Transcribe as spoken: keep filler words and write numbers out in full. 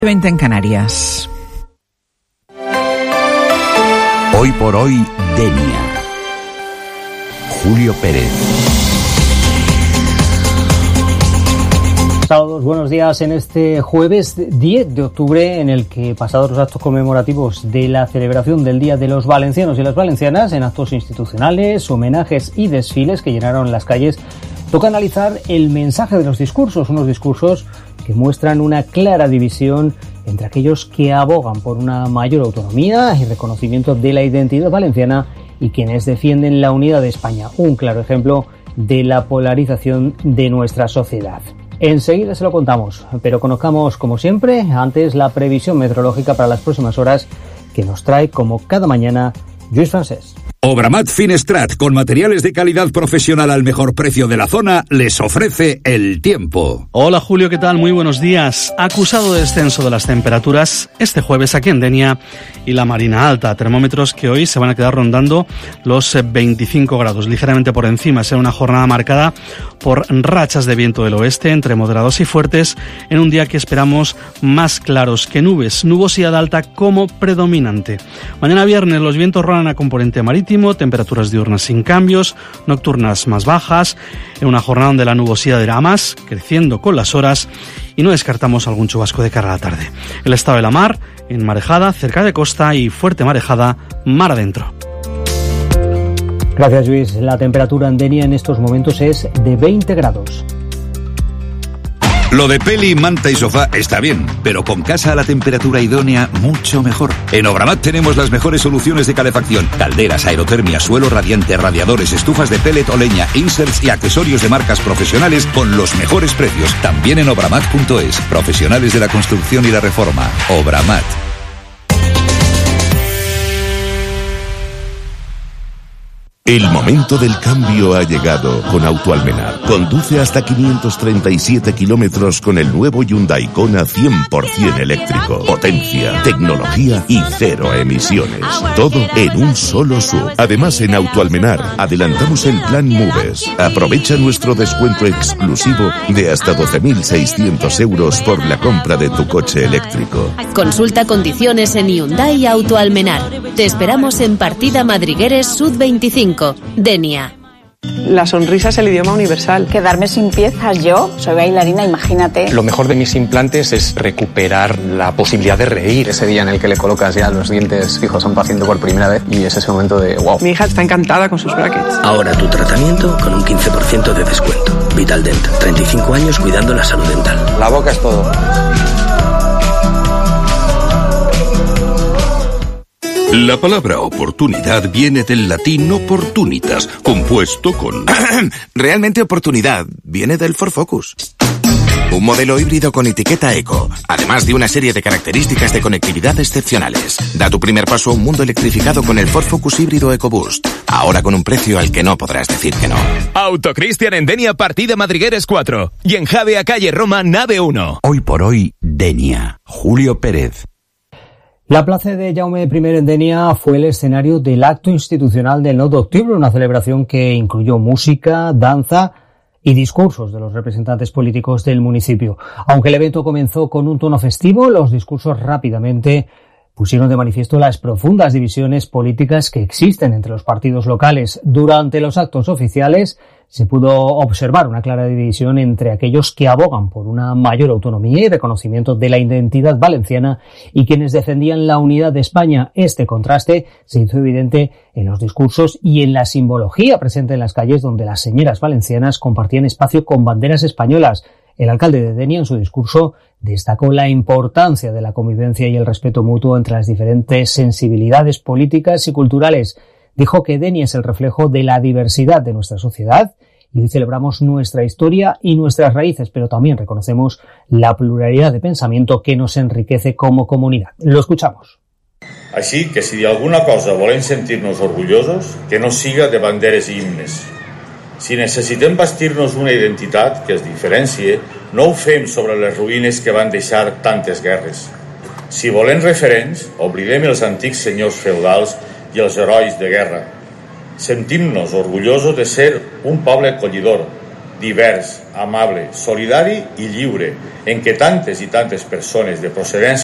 veinte en Canarias. Hoy por hoy, Denia. Julio Pérez. Saludos, buenos días en este jueves diez de octubre, en el que, pasados los actos conmemorativos de la celebración del Día de los Valencianos y las Valencianas, en actos institucionales, homenajes y desfiles que llenaron las calles, toca analizar el mensaje de los discursos, unos discursos que muestran una clara división entre aquellos que abogan por una mayor autonomía y reconocimiento de la identidad valenciana y quienes defienden la unidad de España, un claro ejemplo de la polarización de nuestra sociedad. Enseguida se lo contamos, pero conozcamos, como siempre, antes la previsión meteorológica para las próximas horas que nos trae, como cada mañana, Lluís Francés. Obramat Finestrat, con materiales de calidad profesional al mejor precio de la zona, les ofrece el tiempo. Hola Julio, ¿qué tal? Muy buenos días. Acusado de descenso de las temperaturas este jueves aquí en Denia y la Marina Alta. Termómetros que hoy se van a quedar rondando los veinticinco grados, ligeramente por encima. Será una jornada marcada por rachas de viento del oeste, entre moderados y fuertes, en un día que esperamos más claros que nubes, nubosidad alta como predominante. Mañana viernes los vientos rolan a componente marítimo, temperaturas diurnas sin cambios, nocturnas más bajas, en una jornada donde la nubosidad irá más, creciendo con las horas, y no descartamos algún chubasco de cara a la tarde. El estado de la mar, en marejada, cerca de costa, y fuerte marejada, mar adentro. Gracias, Luis. La temperatura en Denia en estos momentos es de veinte grados. Lo de peli, manta y sofá está bien, pero con casa a la temperatura idónea, mucho mejor. En Obramat tenemos las mejores soluciones de calefacción: calderas, aerotermia, suelo radiante, radiadores, estufas de pellet o leña, inserts y accesorios de marcas profesionales con los mejores precios. También en obramat punto es. Profesionales de la construcción y la reforma. Obramat. El momento del cambio ha llegado con Auto Almenar. Conduce hasta quinientos treinta y siete kilómetros con el nuevo Hyundai Kona cien por ciento eléctrico. Potencia, tecnología y cero emisiones. Todo en un solo S U V. Además, en Auto Almenar adelantamos el plan Moves. Aprovecha nuestro descuento exclusivo de hasta doce mil seiscientos euros por la compra de tu coche eléctrico. Consulta condiciones en Hyundai Auto Almenar. Te esperamos en Partida Madrigueres Sud veinticinco. Denia. La sonrisa es el idioma universal. Quedarme sin piezas, yo soy bailarina, imagínate. Lo mejor de mis implantes es recuperar la posibilidad de reír. Ese día en el que le colocas ya los dientes fijos a un paciente por primera vez y es ese momento de wow. Mi hija está encantada con sus brackets. Ahora tu tratamiento con un quince por ciento de descuento. Vitaldent, treinta y cinco años cuidando la salud dental. La boca es todo. La palabra oportunidad viene del latín opportunitas, compuesto con... Realmente oportunidad viene del Ford Focus. Un modelo híbrido con etiqueta eco, además de una serie de características de conectividad excepcionales. Da tu primer paso a un mundo electrificado con el Ford Focus híbrido EcoBoost. Ahora con un precio al que no podrás decir que no. Autocristian en Denia, Partida Madrigueres cuatro. Y en Javea, calle Roma, nave uno. Hoy por hoy, Denia. Julio Pérez. La plaza de Jaume primero en Denia fue el escenario del acto institucional del nueve de octubre, una celebración que incluyó música, danza y discursos de los representantes políticos del municipio. Aunque el evento comenzó con un tono festivo, los discursos rápidamente pusieron de manifiesto las profundas divisiones políticas que existen entre los partidos locales. Durante los actos oficiales se pudo observar una clara división entre aquellos que abogan por una mayor autonomía y reconocimiento de la identidad valenciana y quienes defendían la unidad de España. Este contraste se hizo evidente en los discursos y en la simbología presente en las calles, donde las señoras valencianas compartían espacio con banderas españolas. El alcalde de Denia, en su discurso, destacó la importancia de la convivencia y el respeto mutuo entre las diferentes sensibilidades políticas y culturales. Dijo que Denia es el reflejo de la diversidad de nuestra sociedad y hoy celebramos nuestra historia y nuestras raíces, pero también reconocemos la pluralidad de pensamiento que nos enriquece como comunidad. Lo escuchamos. Així que si d'alguna cosa volem sentir-nos orgullosos, que no siga de banderes i himnes. Si necessitem bastir-nos una identitat que es diferencie, no ho fem sobre les ruïnes que van deixar tantes guerres. Si volem referents, oblidem els antics senyors feudals i els herois de guerra. Sentim-nos orgullosos de ser un poble acollidor, divers, amable, solidari i lliure, en què tantes i tantes persones de procedència